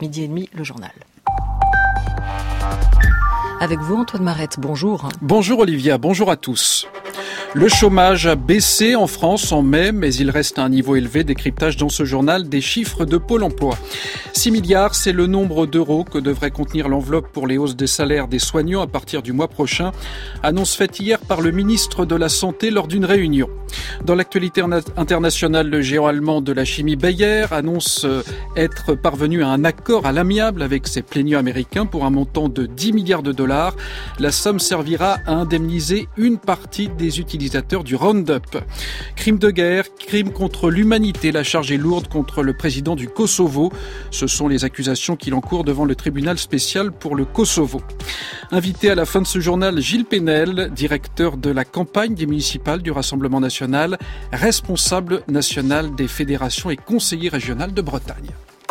12h30, le journal. Avec vous, Antoine Marette, bonjour. Bonjour Olivia, bonjour à tous. Le chômage a baissé en France en mai, mais il reste à un niveau élevé. Décryptage dans ce journal des chiffres de Pôle emploi. 6 milliards, c'est le nombre d'euros que devrait contenir l'enveloppe pour les hausses des salaires des soignants à partir du mois prochain. Annonce faite hier par le ministre de la Santé lors d'une réunion. Dans l'actualité internationale, le géant allemand de la chimie Bayer annonce être parvenu à un accord à l'amiable avec ses plaignants américains pour un montant de 10 milliards de dollars. La somme servira à indemniser une partie des utilisateurs du Roundup. Crime de guerre, crime contre l'humanité, la charge est lourde contre le président du Kosovo. Ce sont les accusations qu'il encourt devant le tribunal spécial pour le Kosovo. Invité à la fin de ce journal, Gilles Pénel, directeur de la campagne des municipales du Rassemblement national, responsable national des fédérations et conseiller régional de Bretagne.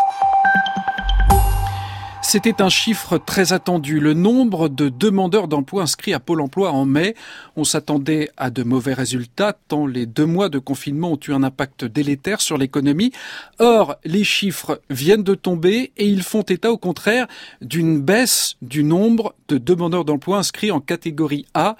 C'était un chiffre très attendu, le nombre de demandeurs d'emploi inscrits à Pôle emploi en mai. On s'attendait à de mauvais résultats, tant les 2 mois de confinement ont eu un impact délétère sur l'économie. Or, les chiffres viennent de tomber et ils font état au contraire d'une baisse du nombre de demandeurs d'emploi inscrits en catégorie A.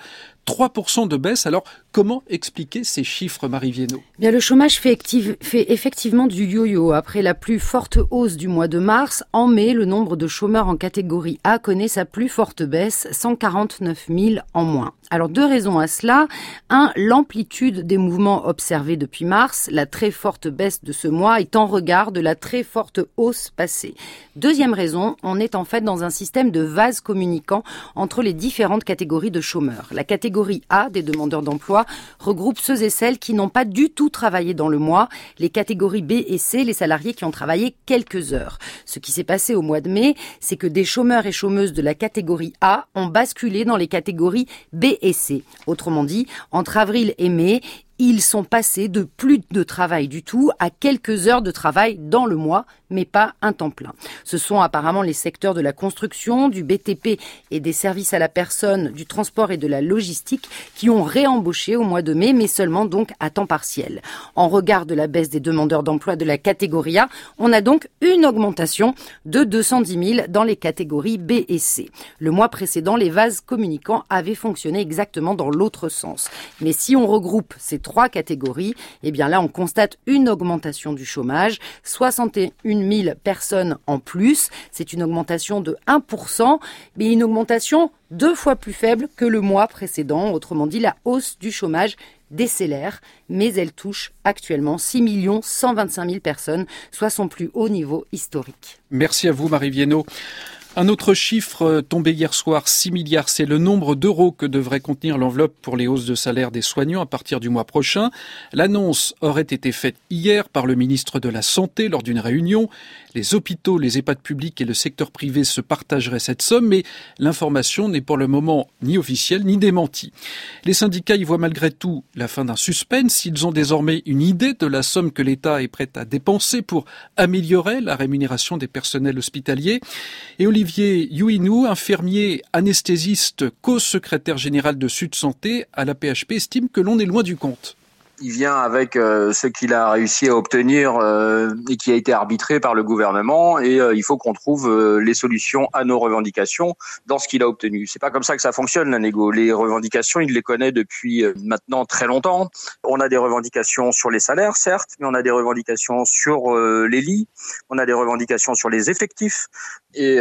3% de baisse. Alors, comment expliquer ces chiffres, Marie Viennot ? Bien, le chômage fait effectivement du yo-yo. Après la plus forte hausse du mois de mars, en mai, le nombre de chômeurs en catégorie A connaît sa plus forte baisse, 149 000 en moins. Alors, 2 raisons à cela. 1, l'amplitude des mouvements observés depuis mars. La très forte baisse de ce mois est en regard de la très forte hausse passée. 2e raison, on est en fait dans un système de vase communicant entre les différentes catégories de chômeurs. La catégorie A des demandeurs d'emploi regroupe ceux et celles qui n'ont pas du tout travaillé dans le mois. Les catégories B et C, les salariés qui ont travaillé quelques heures. Ce qui s'est passé au mois de mai, c'est que des chômeurs et chômeuses de la catégorie A ont basculé dans les catégories B et C. Autrement dit, entre avril et mai, ils sont passés de plus de travail du tout à quelques heures de travail dans le mois, mais pas un temps plein. Ce sont apparemment les secteurs de la construction, du BTP et des services à la personne, du transport et de la logistique qui ont réembauché au mois de mai, mais seulement donc à temps partiel. En regard de la baisse des demandeurs d'emploi de la catégorie A, on a donc une augmentation de 210 000 dans les catégories B et C. Le mois précédent, les vases communicants avaient fonctionné exactement dans l'autre sens. Mais si on regroupe ces 3 catégories, eh bien là, on constate une augmentation du chômage, 61 000 personnes en plus. C'est une augmentation de 1%, mais une augmentation 2 fois plus faible que le mois précédent. Autrement dit, la hausse du chômage décélère, mais elle touche actuellement 6 125 000 personnes, soit son plus haut niveau historique. Merci à vous, Marie Viennot. Un autre chiffre tombé hier soir, 6 milliards, c'est le nombre d'euros que devrait contenir l'enveloppe pour les hausses de salaire des soignants à partir du mois prochain. L'annonce aurait été faite hier par le ministre de la Santé lors d'une réunion. Les hôpitaux, les EHPAD publics et le secteur privé se partageraient cette somme, mais l'information n'est pour le moment ni officielle ni démentie. Les syndicats y voient malgré tout la fin d'un suspense. Ils ont désormais une idée de la somme que l'État est prêt à dépenser pour améliorer la rémunération des personnels hospitaliers. Et Olivier Youinou, infirmier anesthésiste, co-secrétaire général de Sud Santé à la PHP, estime que l'on est loin du compte. Il vient avec ce qu'il a réussi à obtenir et qui a été arbitré par le gouvernement et il faut qu'on trouve les solutions à nos revendications dans ce qu'il a obtenu. C'est pas comme ça que ça fonctionne la négo. Les revendications, il les connaît depuis maintenant très longtemps. On a des revendications sur les salaires, certes, mais on a des revendications sur les lits, on a des revendications sur les effectifs. Et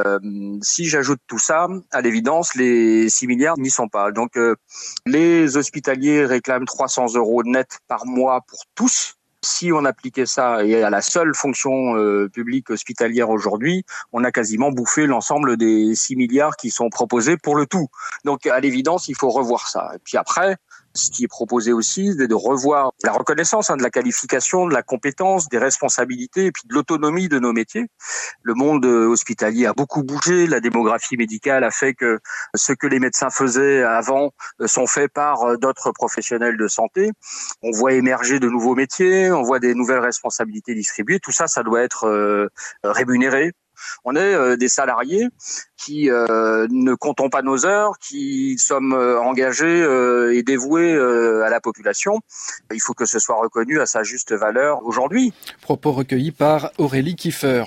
si j'ajoute tout ça, à l'évidence, les 6 milliards n'y sont pas. Donc les hospitaliers réclament 300 € net par mois pour tous. Si on appliquait ça et à la seule fonction publique hospitalière aujourd'hui, on a quasiment bouffé l'ensemble des 6 milliards qui sont proposés pour le tout. Donc à l'évidence, il faut revoir ça. Et puis après, ce qui est proposé aussi, c'est de revoir la reconnaissance de la qualification, de la compétence, des responsabilités et puis de l'autonomie de nos métiers. Le monde hospitalier a beaucoup bougé, la démographie médicale a fait que ce que les médecins faisaient avant sont faits par d'autres professionnels de santé. On voit émerger de nouveaux métiers, on voit des nouvelles responsabilités distribuées. Tout ça, ça doit être rémunéré. On est des salariés qui ne comptons pas nos heures, qui sommes engagés et dévoués à la population. Il faut que ce soit reconnu à sa juste valeur aujourd'hui. Propos recueillis par Aurélie Kiefer.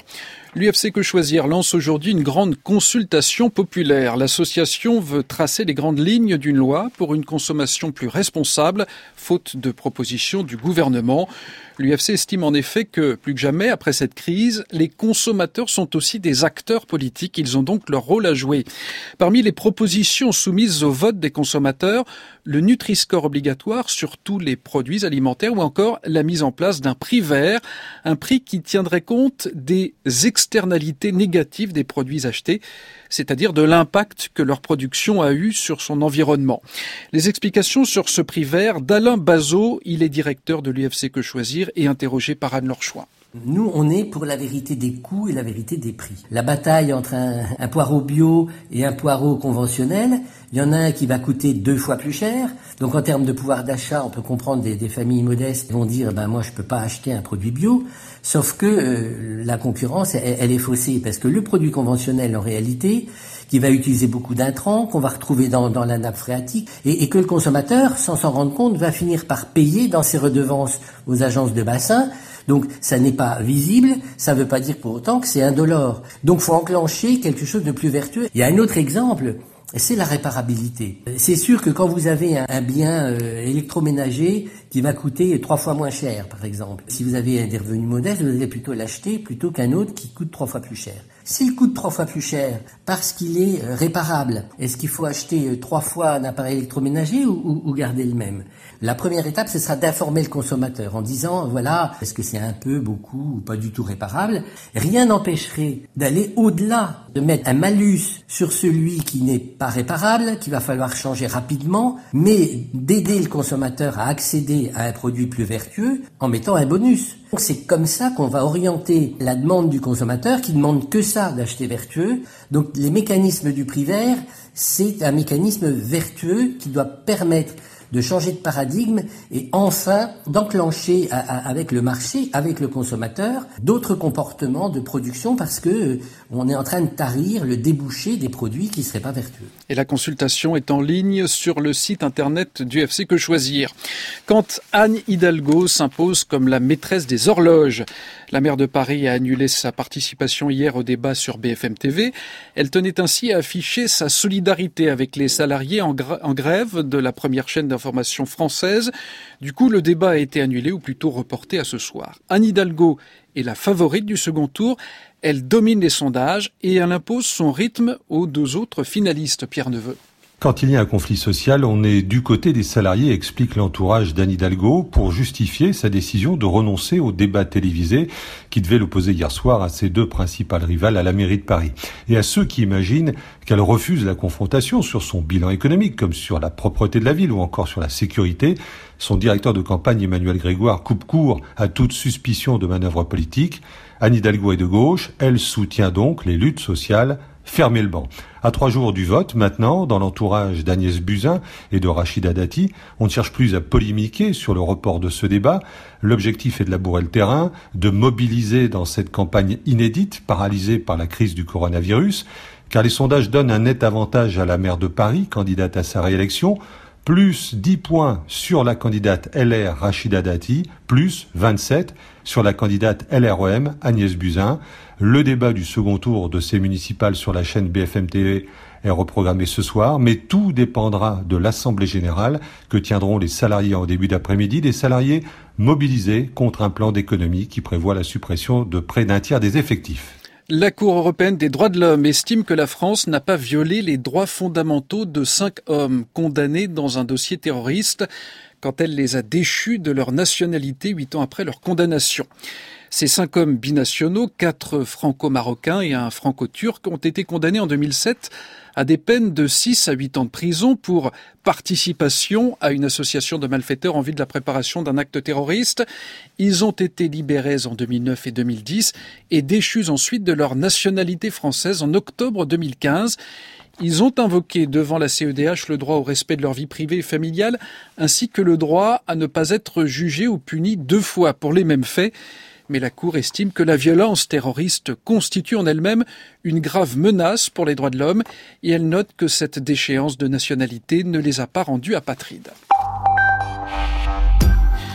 L'UFC Que Choisir lance aujourd'hui une grande consultation populaire. L'association veut tracer les grandes lignes d'une loi pour une consommation plus responsable, faute de propositions du gouvernement. L'UFC estime en effet que, plus que jamais, après cette crise, les consommateurs sont aussi des acteurs politiques. Ils ont donc leur rôle à jouer. Parmi les propositions soumises au vote des consommateurs, le Nutri-Score obligatoire sur tous les produits alimentaires ou encore la mise en place d'un prix vert, un prix qui tiendrait compte des externalités négatives des produits achetés, c'est-à-dire de l'impact que leur production a eu sur son environnement. Les explications sur ce prix vert d'Alain Bazot, il est directeur de l'UFC Que Choisir et interrogé par Anne-Laure Chouin. Nous, on est pour la vérité des coûts et la vérité des prix. La bataille entre un poireau bio et un poireau conventionnel, il y en a un qui va coûter 2 fois plus cher. Donc en termes de pouvoir d'achat, on peut comprendre des familles modestes qui vont dire moi je peux pas acheter un produit bio. Sauf que la concurrence, elle est faussée parce que le produit conventionnel en réalité, qui va utiliser beaucoup d'intrants, qu'on va retrouver dans la nappe phréatique, et que le consommateur, sans s'en rendre compte, va finir par payer dans ses redevances aux agences de bassin. Donc ça n'est pas visible, ça ne veut pas dire pour autant que c'est indolore. Donc il faut enclencher quelque chose de plus vertueux. Il y a un autre exemple, c'est la réparabilité. C'est sûr que quand vous avez un bien électroménager qui va coûter 3 fois moins cher, par exemple, si vous avez des revenus modestes, vous allez plutôt l'acheter plutôt qu'un autre qui coûte 3 fois plus cher. S'il coûte 3 fois plus cher parce qu'il est réparable, est-ce qu'il faut acheter 3 fois un appareil électroménager ou garder le même ? La première étape, ce sera d'informer le consommateur en disant, voilà, est-ce que c'est un peu, beaucoup ou pas du tout réparable ? Rien n'empêcherait d'aller au-delà, de mettre un malus sur celui qui n'est pas réparable, qu'il va falloir changer rapidement, mais d'aider le consommateur à accéder à un produit plus vertueux en mettant un bonus. Donc c'est comme ça qu'on va orienter la demande du consommateur qui demande que ça d'acheter vertueux. Donc les mécanismes du prix vert, c'est un mécanisme vertueux qui doit permettre de changer de paradigme et enfin d'enclencher avec le marché, avec le consommateur, d'autres comportements de production parce que on est en train de tarir le débouché des produits qui ne seraient pas vertueux. Et la consultation est en ligne sur le site internet du UFC Que Choisir. Quand Anne Hidalgo s'impose comme la maîtresse des horloges, la maire de Paris a annulé sa participation hier au débat sur BFM TV. Elle tenait ainsi à afficher sa solidarité avec les salariés en grève de la première chaîne d'information française. Du coup, le débat a été annulé ou plutôt reporté à ce soir. Anne Hidalgo est la favorite du second tour. Elle domine les sondages et elle impose son rythme aux 2 autres finalistes, Pierre Neveu. Quand il y a un conflit social, on est du côté des salariés, explique l'entourage d'Anne Hidalgo, pour justifier sa décision de renoncer au débat télévisé qui devait l'opposer hier soir à ses 2 principales rivales à la mairie de Paris. Et à ceux qui imaginent qu'elle refuse la confrontation sur son bilan économique, comme sur la propreté de la ville ou encore sur la sécurité, son directeur de campagne Emmanuel Grégoire coupe court à toute suspicion de manœuvre politique. Anne Hidalgo est de gauche, elle soutient donc les luttes sociales. Fermez le banc. À 3 jours du vote, maintenant, dans l'entourage d'Agnès Buzyn et de Rachida Dati, on ne cherche plus à polémiquer sur le report de ce débat. L'objectif est de labourer le terrain, de mobiliser dans cette campagne inédite, paralysée par la crise du coronavirus, car les sondages donnent un net avantage à la maire de Paris, candidate à sa réélection, plus 10 points sur la candidate LR Rachida Dati, plus 27 sur la candidate LREM Agnès Buzyn. Le débat du second tour de ces municipales sur la chaîne BFM TV est reprogrammé ce soir, mais tout dépendra de l'Assemblée générale que tiendront les salariés en début d'après-midi, des salariés mobilisés contre un plan d'économie qui prévoit la suppression de près d'un tiers des effectifs. La Cour européenne des droits de l'homme estime que la France n'a pas violé les droits fondamentaux de 5 hommes condamnés dans un dossier terroriste quand elle les a déchus de leur nationalité 8 ans après leur condamnation. Ces 5 hommes binationaux, 4 franco-marocains et un franco-turc, ont été condamnés en 2007 à des peines de 6 à 8 ans de prison pour participation à une association de malfaiteurs en vue de la préparation d'un acte terroriste. Ils ont été libérés en 2009 et 2010 et déchus ensuite de leur nationalité française en octobre 2015. Ils ont invoqué devant la CEDH le droit au respect de leur vie privée et familiale, ainsi que le droit à ne pas être jugés ou punis 2 fois pour les mêmes faits. Mais la Cour estime que la violence terroriste constitue en elle-même une grave menace pour les droits de l'homme et elle note que cette déchéance de nationalité ne les a pas rendus apatrides.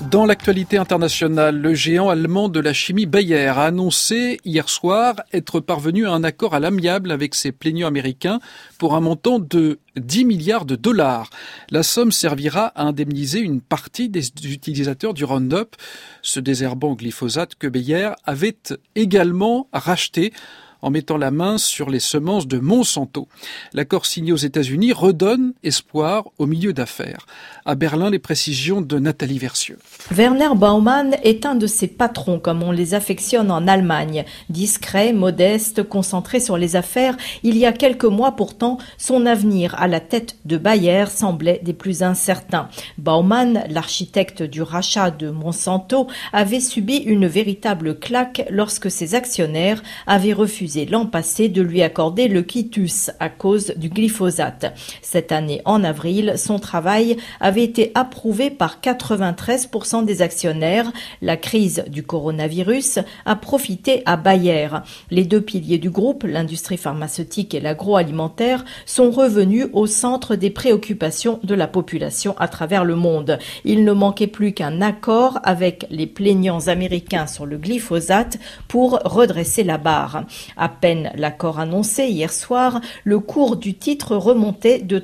Dans l'actualité internationale, le géant allemand de la chimie Bayer a annoncé hier soir être parvenu à un accord à l'amiable avec ses plaignants américains pour un montant de 10 milliards de dollars. La somme servira à indemniser une partie des utilisateurs du Roundup, ce désherbant au glyphosate que Bayer avait également racheté en mettant la main sur les semences de Monsanto. L'accord signé aux États-Unis redonne espoir au milieu d'affaires. À Berlin, les précisions de Nathalie Versieux. Werner Baumann est un de ces patrons, comme on les affectionne en Allemagne. Discret, modeste, concentré sur les affaires, il y a quelques mois pourtant, son avenir à la tête de Bayer semblait des plus incertains. Baumann, l'architecte du rachat de Monsanto, avait subi une véritable claque lorsque ses actionnaires avaient refusé l'an passé de lui accorder le quitus à cause du glyphosate. Cette année, en avril, son travail avait été approuvé par 93% des actionnaires. La crise du coronavirus a profité à Bayer. Les deux piliers du groupe, l'industrie pharmaceutique et l'agroalimentaire, sont revenus au centre des préoccupations de la population à travers le monde. Il ne manquait plus qu'un accord avec les plaignants américains sur le glyphosate pour redresser la barre. À peine l'accord annoncé hier soir, le cours du titre remontait de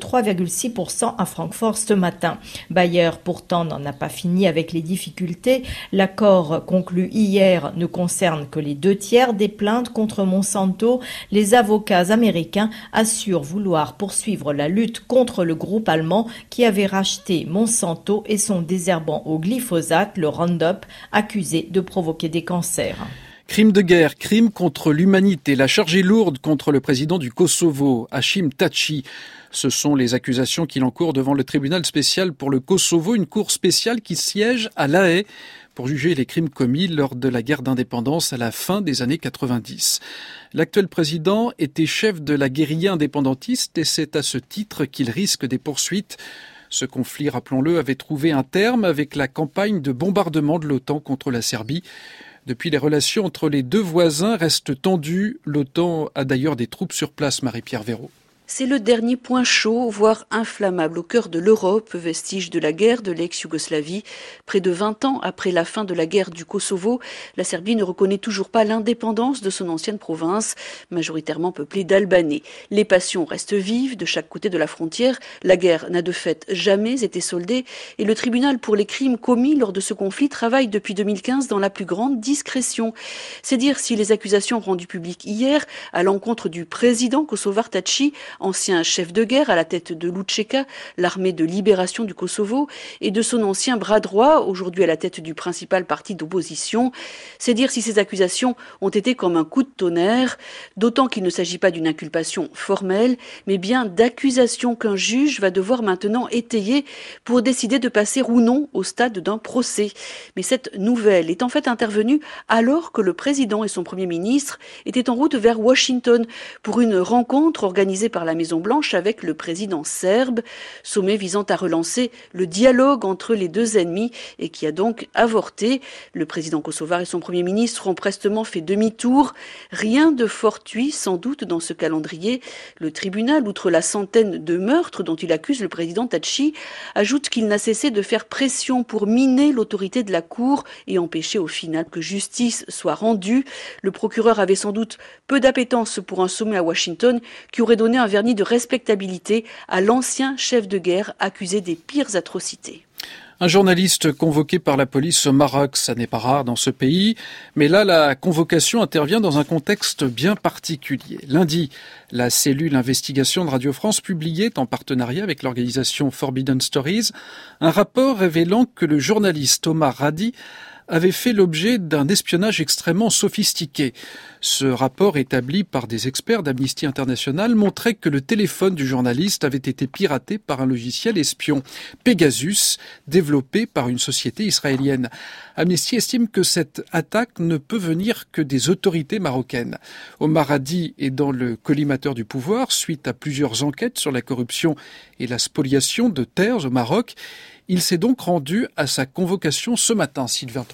3,6% à Francfort ce matin. Bayer pourtant n'en a pas fini avec les difficultés. L'accord conclu hier ne concerne que les 2/3 des plaintes contre Monsanto. Les avocats américains assurent vouloir poursuivre la lutte contre le groupe allemand qui avait racheté Monsanto et son désherbant au glyphosate, le Roundup, accusé de provoquer des cancers. Crime de guerre, crime contre l'humanité. La charge est lourde contre le président du Kosovo, Hashim Thaçi. Ce sont les accusations qu'il encourt devant le tribunal spécial pour le Kosovo, une cour spéciale qui siège à La Haye pour juger les crimes commis lors de la guerre d'indépendance à la fin des années 90. L'actuel président était chef de la guérilla indépendantiste et c'est à ce titre qu'il risque des poursuites. Ce conflit, rappelons-le, avait trouvé un terme avec la campagne de bombardement de l'OTAN contre la Serbie. Depuis, les relations entre les deux voisins restent tendues. L'OTAN a d'ailleurs des troupes sur place, Marie-Pierre Véraud. C'est le dernier point chaud, voire inflammable au cœur de l'Europe, vestige de la guerre de l'ex-Yougoslavie. Près de 20 ans après la fin de la guerre du Kosovo, la Serbie ne reconnaît toujours pas l'indépendance de son ancienne province, majoritairement peuplée d'Albanais. Les passions restent vives de chaque côté de la frontière. La guerre n'a de fait jamais été soldée et le tribunal pour les crimes commis lors de ce conflit travaille depuis 2015 dans la plus grande discrétion. C'est dire si les accusations rendues publiques hier à l'encontre du président kosovar Thaçi, ancien chef de guerre à la tête de l'UÇK, l'armée de libération du Kosovo, et de son ancien bras droit, aujourd'hui à la tête du principal parti d'opposition. C'est dire si ces accusations ont été comme un coup de tonnerre, d'autant qu'il ne s'agit pas d'une inculpation formelle, mais bien d'accusations qu'un juge va devoir maintenant étayer pour décider de passer ou non au stade d'un procès. Mais cette nouvelle est en fait intervenue alors que le président et son premier ministre étaient en route vers Washington pour une rencontre organisée par la Maison-Blanche avec le président serbe, sommet visant à relancer le dialogue entre les deux ennemis et qui a donc avorté. Le président kosovar et son premier ministre ont prestement fait demi-tour. Rien de fortuit sans doute dans ce calendrier. Le tribunal, outre la centaine de meurtres dont il accuse le président Thaçi, ajoute qu'il n'a cessé de faire pression pour miner l'autorité de la Cour et empêcher au final que justice soit rendue. Le procureur avait sans doute peu d'appétence pour un sommet à Washington qui aurait donné un vernis de respectabilité à l'ancien chef de guerre accusé des pires atrocités. Un journaliste convoqué par la police au Maroc, ça n'est pas rare dans ce pays, mais là la convocation intervient dans un contexte bien particulier. Lundi, la cellule investigation de Radio France publiait en partenariat avec l'organisation Forbidden Stories un rapport révélant que le journaliste Omar Radi avait fait l'objet d'un espionnage extrêmement sophistiqué. Ce rapport établi par des experts d'Amnesty International montrait que le téléphone du journaliste avait été piraté par un logiciel espion, Pegasus, développé par une société israélienne. Amnesty estime que cette attaque ne peut venir que des autorités marocaines. Omar Hadi est dans le collimateur du pouvoir suite à plusieurs enquêtes sur la corruption et la spoliation de terres au Maroc. Il s'est donc rendu à sa convocation ce matin, Sylvain Tronchet.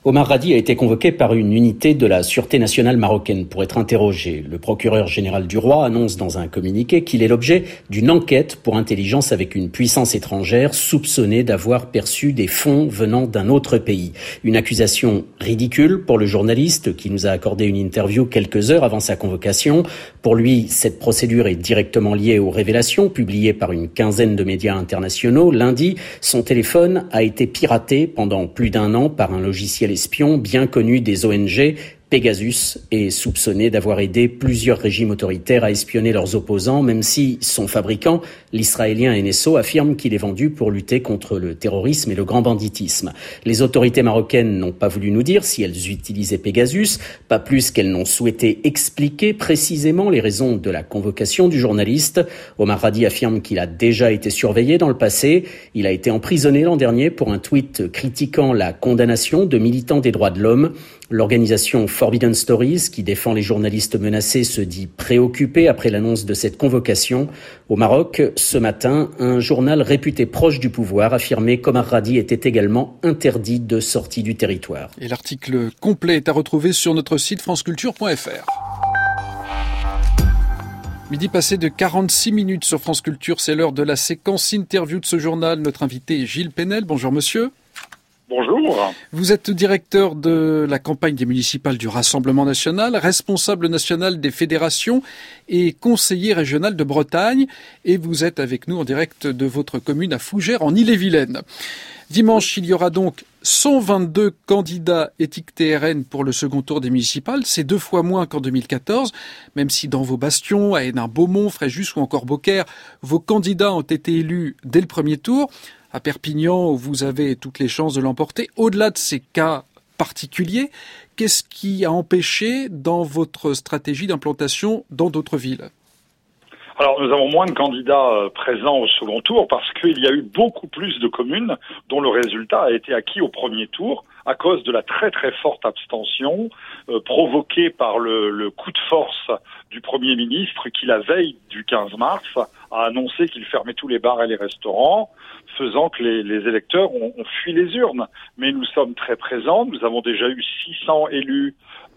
Omar Radi a été convoqué par une unité de la Sûreté nationale marocaine pour être interrogé. Le procureur général du roi annonce dans un communiqué qu'il est l'objet d'une enquête pour intelligence avec une puissance étrangère soupçonnée d'avoir perçu des fonds venant d'un autre pays. Une accusation ridicule pour le journaliste qui nous a accordé une interview quelques heures avant sa convocation. Pour lui, cette procédure est directement liée aux révélations publiées par une quinzaine de médias internationaux. Lundi, son téléphone a été piraté pendant plus d'1 an par un logiciel espion bien connu des ONG. Pegasus est soupçonné d'avoir aidé plusieurs régimes autoritaires à espionner leurs opposants, même si son fabricant, l'israélien NSO, affirme qu'il est vendu pour lutter contre le terrorisme et le grand banditisme. Les autorités marocaines n'ont pas voulu nous dire si elles utilisaient Pegasus, pas plus qu'elles n'ont souhaité expliquer précisément les raisons de la convocation du journaliste. Omar Radi affirme qu'il a déjà été surveillé dans le passé. Il a été emprisonné l'an dernier pour un tweet critiquant la condamnation de militants des droits de l'homme. L'organisation Forbidden Stories, qui défend les journalistes menacés, se dit préoccupée après l'annonce de cette convocation. Au Maroc, ce matin, un journal réputé proche du pouvoir affirmait qu'Omar Radi était également interdit de sortie du territoire. Et l'article complet est à retrouver sur notre site franceculture.fr. Midi passé de 46 minutes sur France Culture, c'est l'heure de la séquence interview de ce journal. Notre invité est Gilles Penel. Bonjour monsieur. Bonjour. Vous êtes directeur de la campagne des municipales du Rassemblement national, responsable national des fédérations et conseiller régional de Bretagne. Et vous êtes avec nous en direct de votre commune à Fougères, en Ille-et-Vilaine. Dimanche, il y aura donc 122 candidats étiquetés RN pour le second tour des municipales. C'est 2 fois moins qu'en 2014, même si dans vos bastions, à Hénin-Beaumont, Fréjus ou encore Beaucaire, vos candidats ont été élus dès le premier tour. À Perpignan, vous avez toutes les chances de l'emporter. Au-delà de ces cas particuliers, qu'est-ce qui a empêché dans votre stratégie d'implantation dans d'autres villes ? Alors, nous avons moins de candidats présents au second tour parce qu'il y a eu beaucoup plus de communes dont le résultat a été acquis au premier tour à cause de la très très forte abstention provoquée par le coup de force du Premier ministre qui, la veille du 15 mars, a annoncé qu'il fermait tous les bars et les restaurants, faisant que les électeurs ont fui les urnes. Mais nous sommes très présents, nous avons déjà eu 600 élus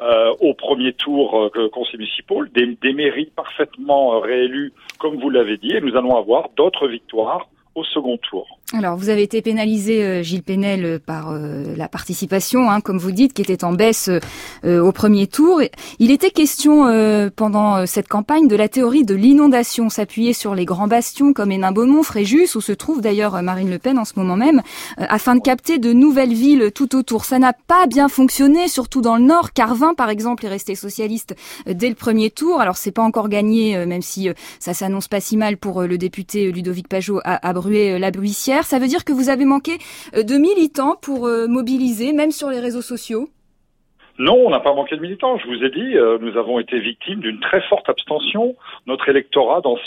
au premier tour conseil municipal, des mairies parfaitement réélues, comme vous l'avez dit, et nous allons avoir d'autres victoires au second tour. Alors, vous avez été pénalisé, Gilles Penel, par la participation, comme vous dites, qui était en baisse au premier tour. Il était question pendant cette campagne de la théorie de l'inondation, s'appuyer sur les grands bastions comme Hénin-Beaumont, Fréjus, où se trouve d'ailleurs Marine Le Pen en ce moment même, afin de capter de nouvelles villes tout autour. Ça n'a pas bien fonctionné, surtout dans le Nord. Carvin, par exemple, est resté socialiste dès le premier tour. Alors, c'est pas encore gagné, même si ça s'annonce pas si mal pour le député Ludovic Pajot à Bruay-la-Buissière. Ça veut dire que vous avez manqué de militants pour mobiliser, même sur les réseaux sociaux ? Non, on n'a pas manqué de militants. Je vous ai dit, nous avons été victimes d'une très forte abstention. Notre électorat dans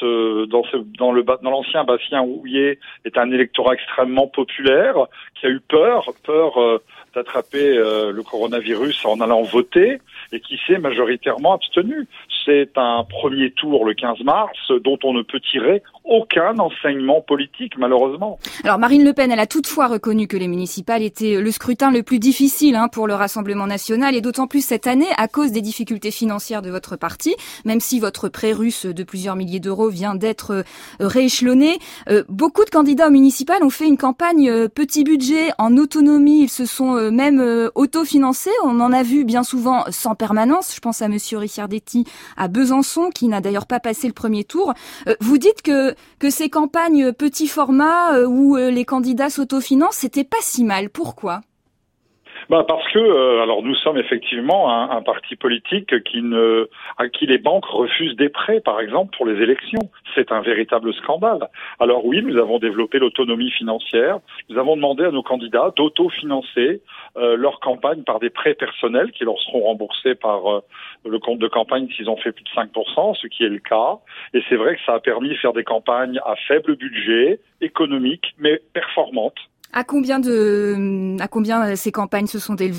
l'ancien bassin houillé est un électorat extrêmement populaire qui a eu peur d'attraper le coronavirus en allant voter et qui s'est majoritairement abstenu. C'est un premier tour le 15 mars dont on ne peut tirer aucun enseignement politique, malheureusement. Alors Marine Le Pen, elle a toutefois reconnu que les municipales étaient le scrutin le plus difficile pour le Rassemblement national, et d'autant plus cette année à cause des difficultés financières de votre parti, même si votre prêt russe de plusieurs milliers d'euros vient d'être rééchelonné. Beaucoup de candidats aux municipales ont fait une campagne petit budget, en autonomie. Ils se sont même autofinancés. On en a vu bien souvent sans permanence. Je pense à monsieur Ricciardetti à Besançon, qui n'a d'ailleurs pas passé le premier tour. Vous dites que ces campagnes petit format où les candidats s'autofinancent, c'était pas si mal. Pourquoi ? Parce que, alors nous sommes effectivement un parti politique à qui les banques refusent des prêts, par exemple, pour les élections. C'est un véritable scandale. Alors oui, nous avons développé l'autonomie financière. Nous avons demandé à nos candidats d'autofinancer leur campagne par des prêts personnels qui leur seront remboursés par le compte de campagne s'ils ont fait plus de 5%, ce qui est le cas. Et c'est vrai que ça a permis de faire des campagnes à faible budget, économiques, mais performantes. À combien ces campagnes se sont élevées à peu près ?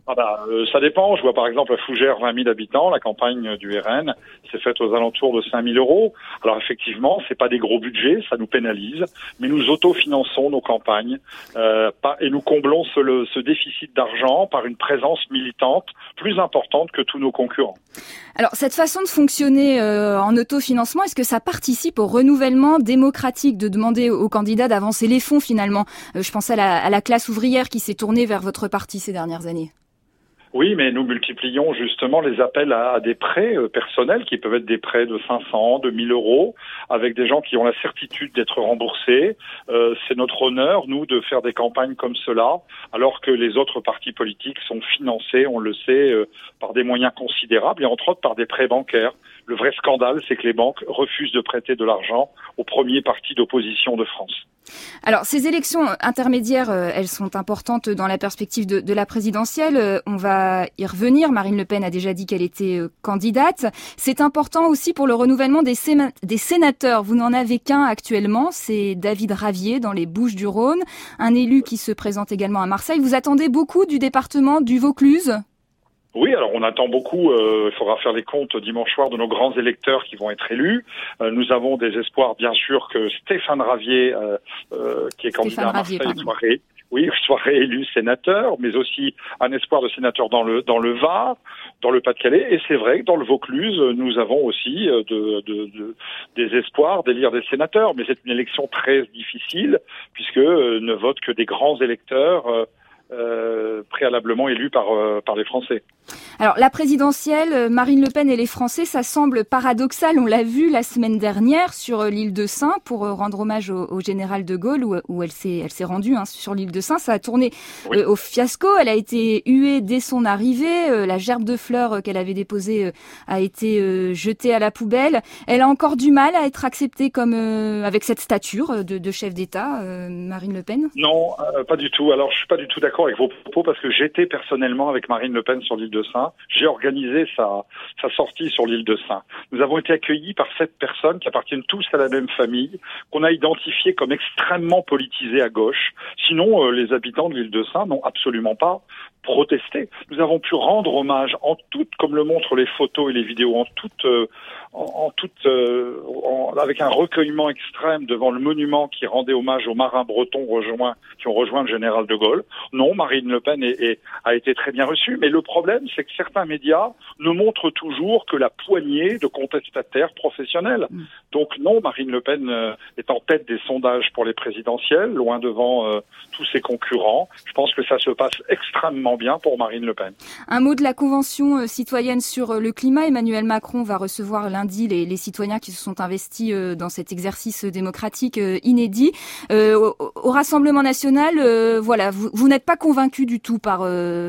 Ça dépend. Je vois par exemple à Fougères 20 000 habitants, la campagne du RN s'est faite aux alentours de 5 000 €. Alors effectivement, c'est pas des gros budgets, ça nous pénalise, mais nous autofinançons nos campagnes et nous comblons ce déficit d'argent par une présence militante plus importante que tous nos concurrents. Alors cette façon de fonctionner en autofinancement, est-ce que ça participe au renouvellement démocratique de demander aux candidats d'avancer les fonds finalement? Je pense à la classe ouvrière qui s'est tournée vers votre parti ces dernières années. Oui, mais nous multiplions justement les appels à des prêts personnels qui peuvent être des prêts de 500, de 1 000 € avec des gens qui ont la certitude d'être remboursés. C'est notre honneur, nous, de faire des campagnes comme cela, alors que les autres partis politiques sont financés, on le sait, par des moyens considérables et entre autres par des prêts bancaires. Le vrai scandale, c'est que les banques refusent de prêter de l'argent aux premiers partis d'opposition de France. Alors, ces élections intermédiaires, elles sont importantes dans la perspective de la présidentielle. On va y revenir. Marine Le Pen a déjà dit qu'elle était candidate. C'est important aussi pour le renouvellement des sénateurs. Vous n'en avez qu'un actuellement, c'est David Ravier dans les Bouches-du-Rhône, un élu qui se présente également à Marseille. Vous attendez beaucoup du département du Vaucluse ? Oui, alors on attend beaucoup, il faudra faire les comptes dimanche soir de nos grands électeurs qui vont être élus. Nous avons des espoirs, bien sûr, que Stéphane Ravier, qui est candidat à Marseille, soit réélu sénateur, mais aussi un espoir de sénateur dans le Var, dans le Pas-de-Calais. Et c'est vrai que dans le Vaucluse, nous avons aussi des espoirs d'élire des sénateurs. Mais c'est une élection très difficile, puisque ne votent que des grands électeurs préalablement élus par les Français. Alors la présidentielle, Marine Le Pen et les Français, ça semble paradoxal. On l'a vu la semaine dernière sur l'île de Sein pour rendre hommage au général de Gaulle où elle s'est rendue sur l'île de Sein. Ça a tourné au fiasco. Elle a été huée dès son arrivée. La gerbe de fleurs qu'elle avait déposée a été jetée à la poubelle. Elle a encore du mal à être acceptée comme avec cette stature de chef d'État, Marine Le Pen. Non, pas du tout. Alors je suis pas du tout d'accord avec vos propos parce que j'étais personnellement avec Marine Le Pen sur l'île de Sein. J'ai organisé sa sortie sur l'île de Sein. Nous avons été accueillis par 7 personnes qui appartiennent tous à la même famille, qu'on a identifiées comme extrêmement politisées à gauche. Sinon, les habitants de l'île de Sein n'ont absolument pas protesté. Nous avons pu rendre hommage comme le montrent les photos et les vidéos, avec un recueillement extrême devant le monument qui rendait hommage aux marins bretons qui ont rejoint le général de Gaulle. Non, Marine Le Pen a été très bien reçue, mais le problème, c'est que certains médias ne montrent toujours que la poignée de contestataires professionnels. Donc non, Marine Le Pen est en tête des sondages pour les présidentielles, loin devant tous ses concurrents. Je pense que ça se passe extrêmement bien pour Marine Le Pen. Un mot de la Convention citoyenne sur le climat. Emmanuel Macron va recevoir lundi les citoyens qui se sont investis dans cet exercice démocratique inédit. Au Rassemblement national, vous n'êtes pas convaincu du tout par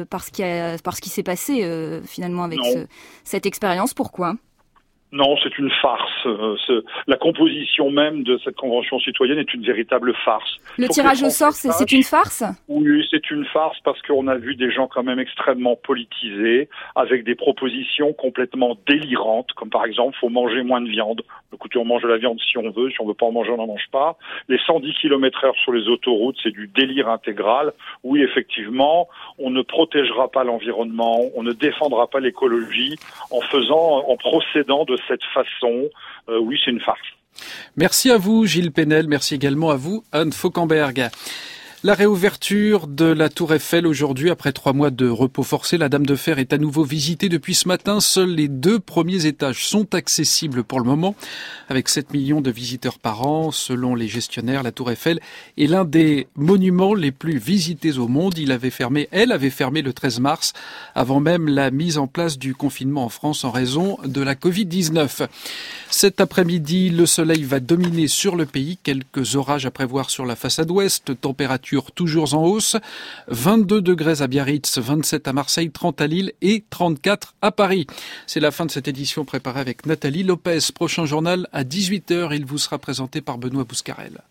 ce qui s'est passé finalement avec cette expérience. Pourquoi ? Non, c'est une farce. La composition même de cette convention citoyenne est une véritable farce. Le tirage au sort, c'est une farce ? Oui, c'est une farce parce qu'on a vu des gens quand même extrêmement politisés, avec des propositions complètement délirantes, comme par exemple, faut manger moins de viande. Écoutez, on mange de la viande si on veut pas en manger, on n'en mange pas. Les 110 km/h sur les autoroutes, c'est du délire intégral. Oui, effectivement, on ne protégera pas l'environnement, on ne défendra pas l'écologie en procédant de cette façon. Oui, c'est une farce. Merci à vous, Gilles Penel. Merci également à vous, Anne Fauquemberg. La réouverture de la Tour Eiffel aujourd'hui, après 3 mois de repos forcé, la Dame de Fer est à nouveau visitée depuis ce matin. Seuls les 2 premiers étages sont accessibles pour le moment. Avec 7 millions de visiteurs par an, selon les gestionnaires, la Tour Eiffel est l'un des monuments les plus visités au monde. Elle avait fermé le 13 mars, avant même la mise en place du confinement en France en raison de la Covid-19. Cet après-midi, le soleil va dominer sur le pays. Quelques orages à prévoir sur la façade ouest. Température toujours en hausse. 22 degrés à Biarritz, 27 à Marseille, 30 à Lille et 34 à Paris. C'est la fin de cette édition préparée avec Nathalie Lopez. Prochain journal à 18h. Il vous sera présenté par Benoît Bouscarel.